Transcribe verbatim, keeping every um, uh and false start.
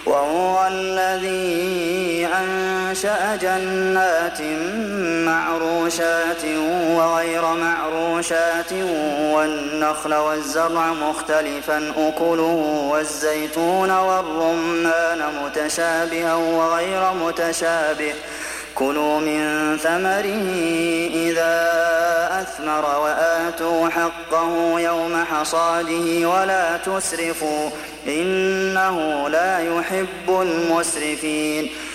وهو الذي أنشأ جنات معروشات وغير معروشات والنخل والزرع مختلفا أكله والزيتون والرمان متشابها وغير متشابه كلوا من ثمره إذا أثمر وآتوا حقه يوم حصاده ولا تسرفوا إنه لا يحب المسرفين